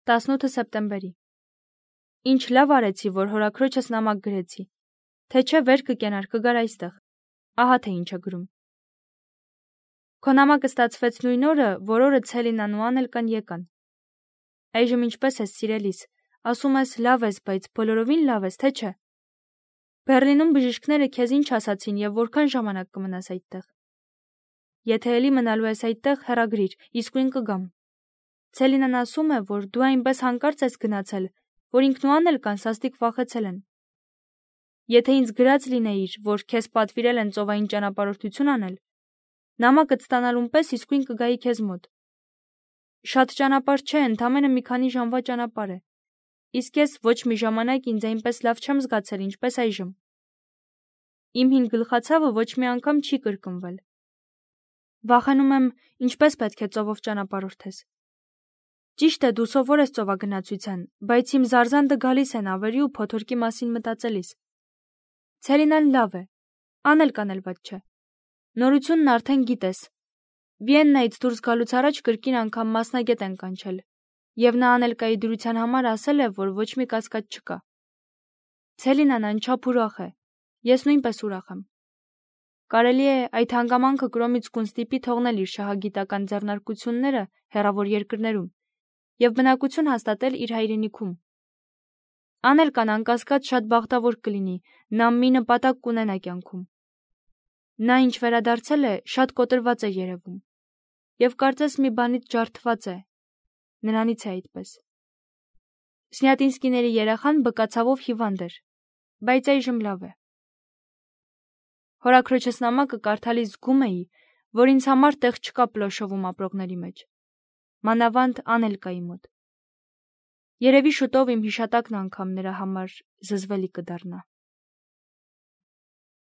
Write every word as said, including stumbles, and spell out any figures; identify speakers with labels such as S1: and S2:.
S1: տասնութ սեպտեմբերի։ Ինչ լավ արեցի, որ հորաքրոջս նամակ գրեցի, թե չէ վեր կկենար, կգար այստեղ։ Ահա թե ինչ է գրում։ Քո նամակը ստացվեց նույն օրը, որ օրը Ցելինան ու Անելկան եկան։ Այժմ ինչպես ես, սիրելիս, ասում ես լավ ես, բայց բոլորովին լավ ես, թե չէ։ Բեռլինում բժիշկները քեզ ինչ ասացին եւ որքան ժամանակ կմնաս այդտեղ։ Եթե էլի մնալու ես այդտեղ, հեռագրիր, իսկույն կգամ։ Ցելինան ասում է, որ դու այնպես հանկարծ ես գնացել, որ ինքն ու Անելկան սաստիկ վախեցել են։ Եթե ինձ գրած լինեիր, որ քեզ պատվիրել են ծովային ճանապարհորդություն անել, նամակդ ստանալուն պես իսկույն կգայի քեզ մոտ։ Շատ ճանապարհ չէ, ընդամենը մի քանի ժամվա ճանապարհ է։ Իսկ ես ոչ մի ժամանակ ինձ այնպես լավ չեմ զգացել, ինչպես այժմ։ Իմ հին գլխացավը ոչ մի անգամ չի կրկնվել։ Վախենում եմ, ինչպես պետք է ծովով ճանապարհորդես։ Ճիշտ է, դու սովոր ես ծովագնացության, բայց իմ զարզանդը գալիս են ավերի ու փոթորկի մասին մտածելիս։ Ցելինան լավ է, Անելկան էլ վատ չէ։ Նորությունն արդեն գիտես։ Վիեննայից դուրս գալուց առաջ կրկին անգամ մասնագետ են կանչել, եւ նա Անելկայի դրության համար ասել է, որ ոչ մի կասկած չկա։ Ցելինան անչափ ուրախ է, ես նույնպես ուրախ եմ։ Կարելի է այդ հանգամանքը կրոմից կունստիպի թողնել իր շահագիտական ձեռնարկությունները հեռավոր երկրներում եւ բնակություն հաստատել իր հայրենիքում։ Անելկան անկասկած շատ բախտավոր կլինի, նա մի նպատակ կունենա կյանքում։ Նա ինչ վերադարձել է, շատ կոտրված է երևում եւ կարծես մի բանից ջարդված է, նրանից է այդպես։ Սնյատինսկիների երեխան բկացավով հիվանդ էր, բայց այժմ լավ է։ Հորաքրոջս նամակը կարդալիս զգում էի, որ ինձ համար տեղ չկա Պլոշովում ապրողների մեջ, մանավանդ Անելկայի մոտ։ Երևի շուտով իմ հիշատակն անգամ նրա համար զզվելի կդառնա։